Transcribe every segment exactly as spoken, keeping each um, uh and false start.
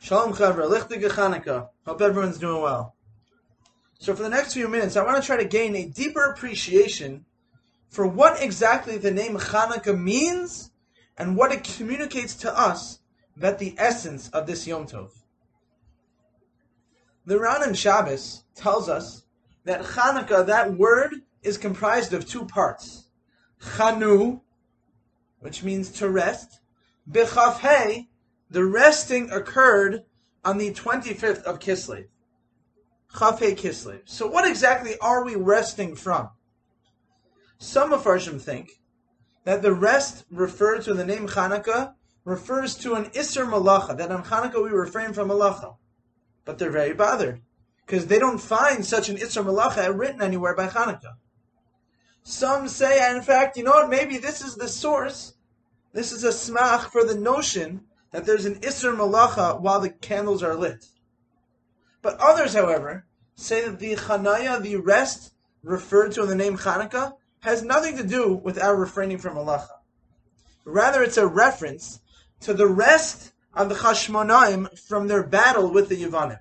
Shalom Chavra, Lichtige Chanukah. Hope everyone's doing well. So for the next few minutes, I want to try to gain a deeper appreciation for what exactly the name Chanukah means and what it communicates to us about the essence of this Yom Tov. The Ran in Shabbos tells us that Chanukah, that word, is comprised of two parts. Chanu, which means to rest. B'chaf Hei, the resting occurred on the twenty-fifth of Kislev. Chaf Hei Kislev. So what exactly are we resting from? Some Mefarshim think that the rest referred to in the name Chanukah refers to an Isser Malacha, that on Chanukah we refrain from Malacha. But they're very bothered, because they don't find such an Isser Malacha written anywhere by Chanukah. Some say, and in fact, you know what, maybe this is the source, this is a smach for the notion that there's an Isser Malacha while the candles are lit. But others, however, say that the Chanaya, the rest referred to in the name Chanukah, has nothing to do with our refraining from Malacha. Rather, it's a reference to the rest of the Chashmonaim from their battle with the Yevanim.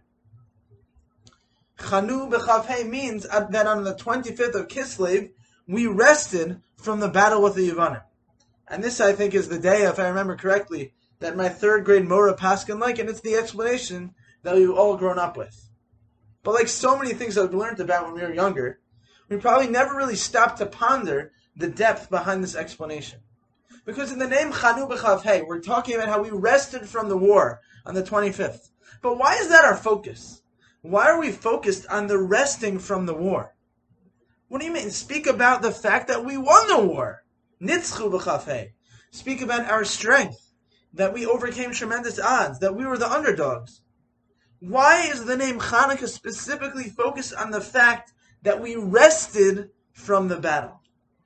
Chanu b'chaf hei means that on the twenty-fifth of Kislev, we rested from the battle with the Yevanim. And this, I think, is the day, if I remember correctly, that my third grade Mora Paskin like, and it's the explanation that we've all grown up with. But like so many things that we learned about when we were younger, we probably never really stopped to ponder the depth behind this explanation. Because in the name Chanu b'chaf hei, we're talking about how we rested from the war on the twenty-fifth. But why is that our focus? Why are we focused on the resting from the war? What do you mean? Speak about the fact that we won the war. Nitzchu b'chaf hei. Speak about our strength, that we overcame tremendous odds, that we were the underdogs. Why is the name Chanukah specifically focused on the fact that we rested from the battle?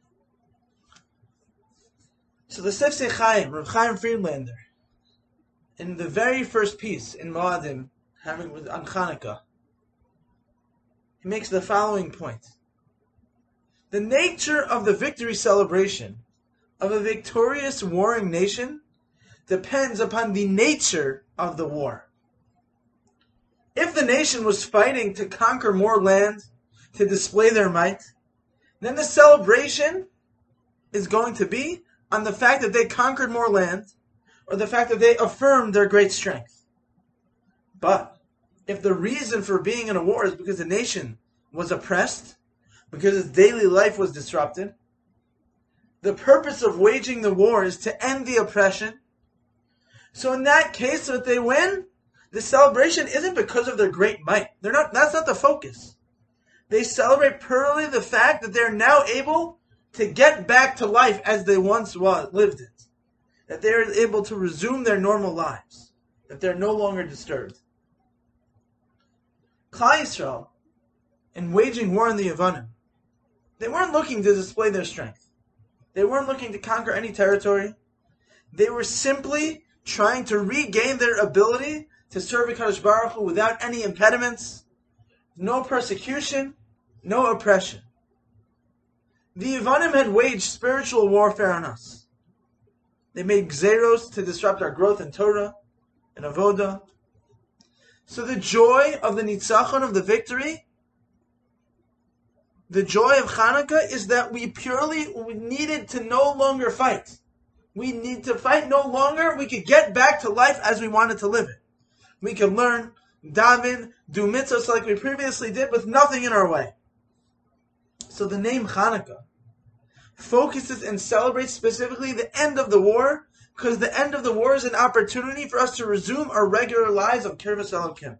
So the Sefsei Chaim, Rav Chaim Friedlander, in the very first piece in Moadim, having with on Chanukah, he makes the following point. The nature of the victory celebration of a victorious warring nation depends upon the nature of the war. If the nation was fighting to conquer more land, to display their might, then the celebration is going to be on the fact that they conquered more land, or the fact that they affirmed their great strength. But if the reason for being in a war is because the nation was oppressed, because its daily life was disrupted, the purpose of waging the war is to end the oppression. So in that case, if they win, the celebration isn't because of their great might. They're not. That's not the focus. They celebrate purely the fact that they're now able to get back to life as they once was, lived it. That they're able to resume their normal lives. That they're no longer disturbed. Klal Yisrael, in waging war on the Yevanim, they weren't looking to display their strength. They weren't looking to conquer any territory. They were simply trying to regain their ability to serve HaKadosh Baruch Hu without any impediments, no persecution, no oppression. The Yevanim had waged spiritual warfare on us. They made gzeros to disrupt our growth in Torah and Avodah. So the joy of the nitzachon, of the victory, the joy of Chanukah is that we purely we needed to no longer fight. We need to fight no longer. We could get back to life as we wanted to live it. We could learn, daven, do mitzvahs like we previously did with nothing in our way. So the name Chanukah focuses and celebrates specifically the end of the war, because the end of the war is an opportunity for us to resume our regular lives of Kirvas Elokim.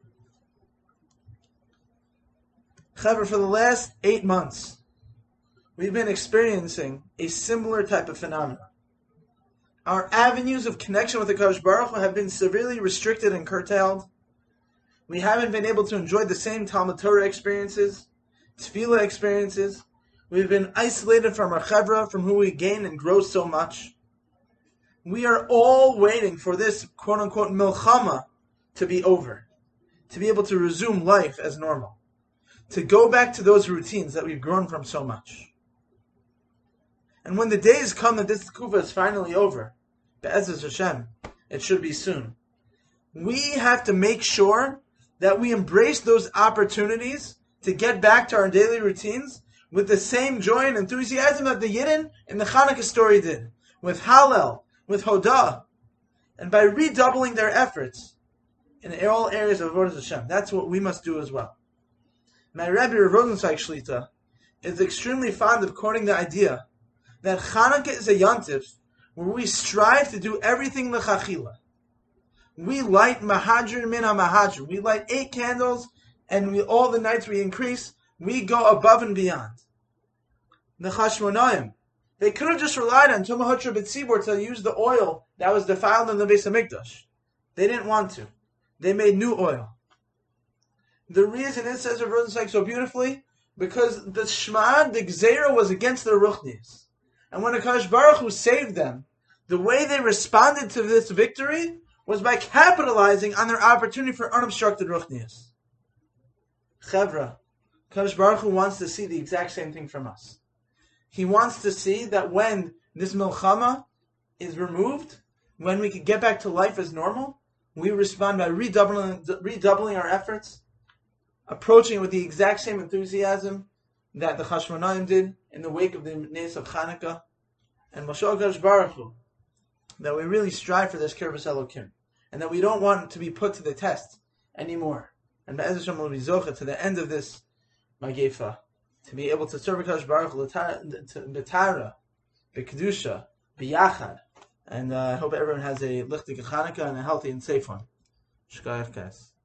However, for the last eight months, we've been experiencing a similar type of phenomenon. Our avenues of connection with the Kadosh Baruch Hu have been severely restricted and curtailed. We haven't been able to enjoy the same Talmud Torah experiences, Tefillah experiences. We've been isolated from our Chevra, from who we gain and grow so much. We are all waiting for this quote-unquote milchama to be over, to be able to resume life as normal, to go back to those routines that we've grown from so much. And when the days come that this kufa is finally over, Be'ezus Hashem, it should be soon, we have to make sure that we embrace those opportunities to get back to our daily routines with the same joy and enthusiasm that the Yidden in the Hanukkah story did, with Hallel, with Hodah, and by redoubling their efforts in all areas of Avodas Hashem. That's what we must do as well. My Rebbe Rav Rosenzweig Shlita is extremely fond of quoting the idea that Hanukkah is a yontif where we strive to do everything l'chachila. We light mahadrin min ha-mahadrin. We light eight candles, and we, all the nights we increase, we go above and beyond. The Chashmonaim, they could have just relied on Tumah Hutra B'tzibur to use the oil that was defiled in the Beis HaMikdash. They didn't want to. They made new oil. The reason it says Rav Rosenzweig so beautifully, because the Shema, the Gzeira, was against their Ruchnis. And when HaKadosh Baruch Hu saved them, the way they responded to this victory was by capitalizing on their opportunity for unobstructed Ruchnias. Chevra, HaKadosh Baruch Hu wants to see the exact same thing from us. He wants to see that when this Milchama is removed, when we can get back to life as normal, we respond by redoubling, redoubling our efforts, approaching it with the exact same enthusiasm that the Chashmonaim did in the wake of the Nes of Chanukah, and Moshe HaKadosh Baruch Hu, that we really strive for this Kirvus Elokim, and that we don't want to be put to the test anymore. And Be'ez Hashem will be zocha to the end of this Magefa, to be able to serve HaKadosh Baruch Hu b'tara, b'kedusha, b'yachad. And uh, I hope everyone has a lichtig Chanukah and a healthy and safe one. Shkayach guys.